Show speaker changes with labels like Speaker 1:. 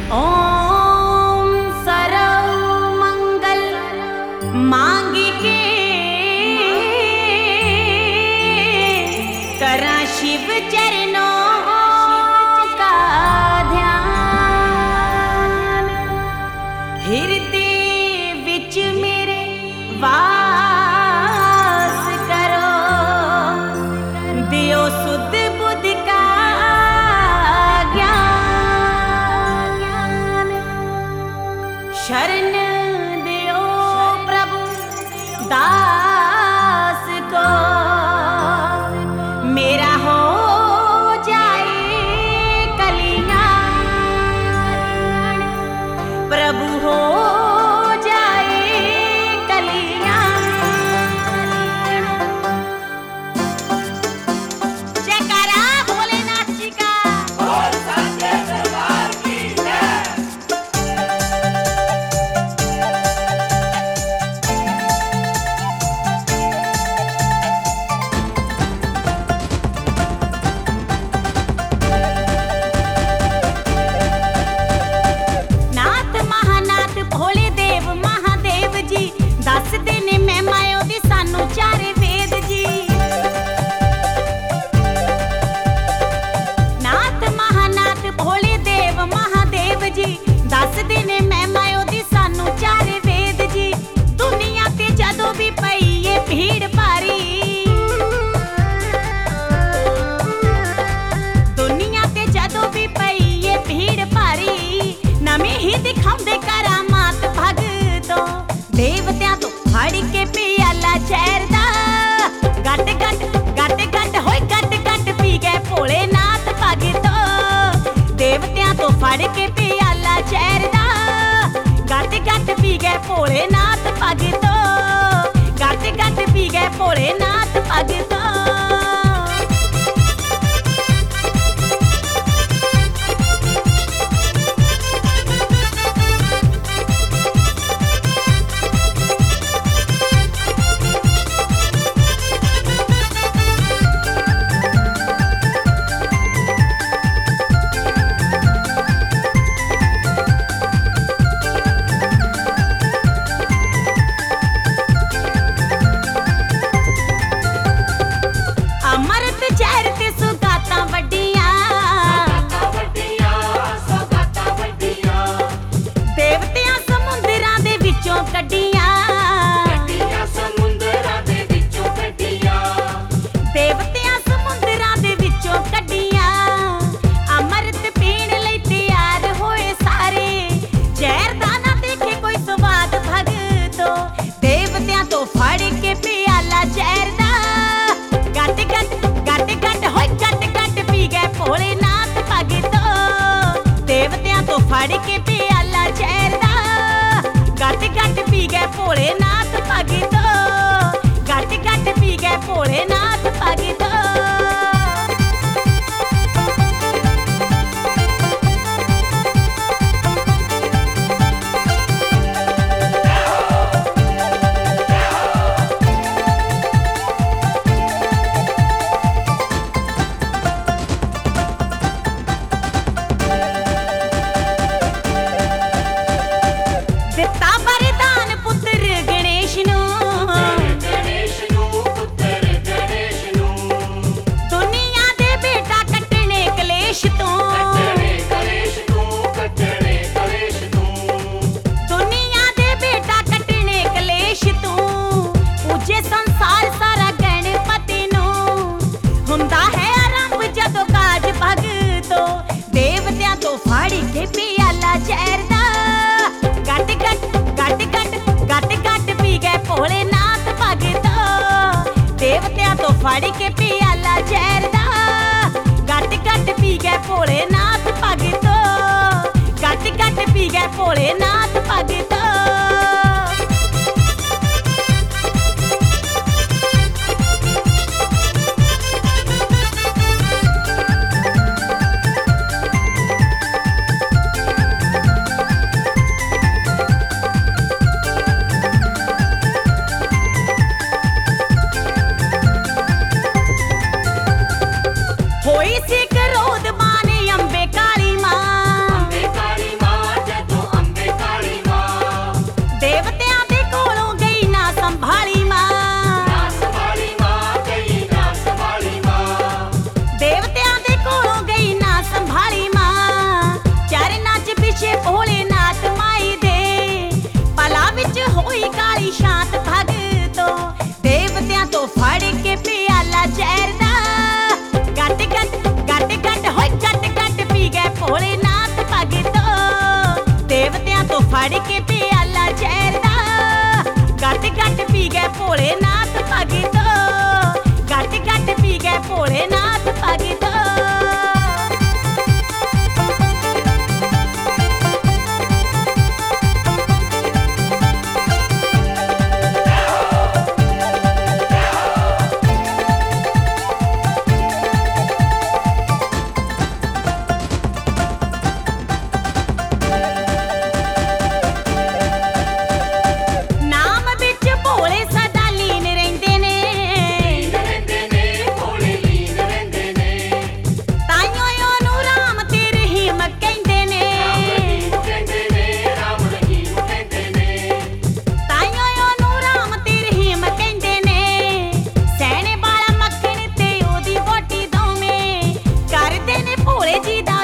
Speaker 1: ओम सर्व मंगल मांग के करा शिव चरणों का ध्यान। हृदय विच मेरे वास करो, दियो सुध बुध का ज्ञान। शरण दियो प्रभु दास को, मेरा हो जाए कल्याण। प्रभु हो जाए कल्याण। जयकारा भोलेनाथ जी का। नाथ महानाथ भोले देव महादेव जी, दसदे ने महिमा ओदी सानू चारे वेद जी। नाथ महानाथ भोले देव महादेव जी, दसदे ने महिमा ओदी सानू चारे वेद जी। दुनिया ते जदों भी पई ए भीड़ भारी, दुनिया ते जदों भी पई ए भीड़ भारी, नਵੇਂ ਹੀ ਦਿਖਾਉਂਦੇ ਕਰਾਮਾਤ ਭਗਤੋ। ਦੇਵਤਿਆਂ ਤੋਂ ਫੜ ਕੇ ਪਿਆਲਾ ਜ਼ਹਿਰ ਦਾ, ਗੱਟ ਗੱਟ ਗੱਟ ਗੱਟ ਹੋਏ ਗੱਟ ਗੱਟ ਪੀ ਗਏ ਭੋਲੇਨਾਥ ਭਗਤੋ। ਦੇਵਤਿਆਂ ਤੋਂ ਫੜ ਕੇ ਪਿਆਲਾ ਜ਼ਹਿਰ ਦਾ, ਗੱਟ ਗੱਟ ਪੀ ਗਏ ਭੋਲੇਨਾਥ ਭਗਤੋ। ਗੱਟ ਗੱਟ ਪੀ ਗਏ ਭੋਲੇਨਾਥ ਭਗਤੋ। अमृत जहर ते सुगातां वड्डियां, देवतियां समुंदरां दे विचों कड्डियां, देवतियां समुंदरां दे विचों कड्डियां। अमृत पीण लई तैयार होए सारे, ਜ਼ਹਿਰ ਦਾ ਨਾ ਦੇਖੇ ਕੋਈ ਸਵਾਦ ਭਗਤੋ। ਦੇਵਤਿਆਂ ਤੋਂ ਫੜ ਕੇ ਪਿਆਲਾ ਜ਼ਹਿਰ ਦਾ, ਗੱਟ ਗੱਟ ਗੱਟ ਗੱਟ ਹੋਏ ਗੱਟ ਗੱਟ ਪੀ ਗਏ ਭੋਲੇਨਾਥ ਭਗਤੋ। ਦੇਵਤਿਆਂ ਤੋਂ ਫੜ ਕੇ ਪਿਆਲਾ ਜ਼ਹਿਰ ਦਾ, ਗੱਟ ਗੱਟ ਪੀ ਗਏ ਭੋਲੇਨਾਥ ਭਗਤੋ। ਗੱਟ ਗੱਟ ਪੀ ਗਏ ਭੋਲੇਨਾਥ ਭਗਤੋ। ਦਿੱਤਾ ਵਰਦਾਨ ਪੁੱਤਰ ਗਣੇਸ਼ ਨੂੰ, ਦੁਨੀਆ ਦੇ ਬੇਟਾ ਕੱਟਣੇ ਕਲੇਸ਼ ਤੋਂ। ਦੁਨੀਆ ਦੇ ਬੇਟਾ ਕੱਟਣੇ ਕਲੇਸ਼ ਤੋਂ। ਪੂਜੇ ਸੰਸਾਰ ਸਾਰਾ ਗਣਪਤੀ ਨੂੰ, ਹੁੰਦਾ ਹੈ ਆਰੰਭ ਜਦੋਂ ਕਾਜ ਭਗਤੋ। ਦੇਵਤਿਆਂ ਤੋਂ ਫੜ ਕੇ ਪਿਆਲਾ ਜ਼ਹਿਰ ਦਾ, ਗੱਟ ਗੱਟ ਗੱਟ ਗੱਟ ਗੱਟ ਗੱਟ ਪੀ ਗਏ ਭੋਲੇਨਾਥ ਭਗਤੋ। ਦੇਵਤਿਆਂ ਤੋਂ ਫੜ ਕੇ ਪਿਆਲਾ ਜ਼ਹਿਰ ਦਾ, ਗੱਟ ਗੱਟ ਪੀ ਗਏ ਭੋਲੇਨਾਥ ਭਗਤੋ। ਗੱਟ ਗੱਟ ਪੀ ਗਏ ਭੋਲੇਨਾਥ ਭਗਤੋ। ਹੋਈ ਸੀ ਕਰੋਧ ਮਾਨ ਅੰਬੇ ਕਾਲੀ ਮਾਂ, ਕੇ ਪਿਆਲਾ ਜ਼ਹਿਰ ਦਾ ਗੱਟ ਗੱਟ ਹੋਏ ਗੱਟ ਪੀ ਗਏ ਭੋਲੇਨਾਥ ਭਗਤੋ ਦੇਵਤਿਆਂ ਤੋਂ ਫੜ ਕੇ ਪਿਆਲਾ ਜ਼ਹਿਰ ਦਾ ਗੱਟ ਪੀ ਗਏ ਭੋਲੇਨਾਥ ਭਗਤੋ ਗੱਟ ਪੀ ਗਏ ਭੋਲੇਨਾਥ ਭਗਤੋ ਭੋਲੇ ਜੀ ਦਾ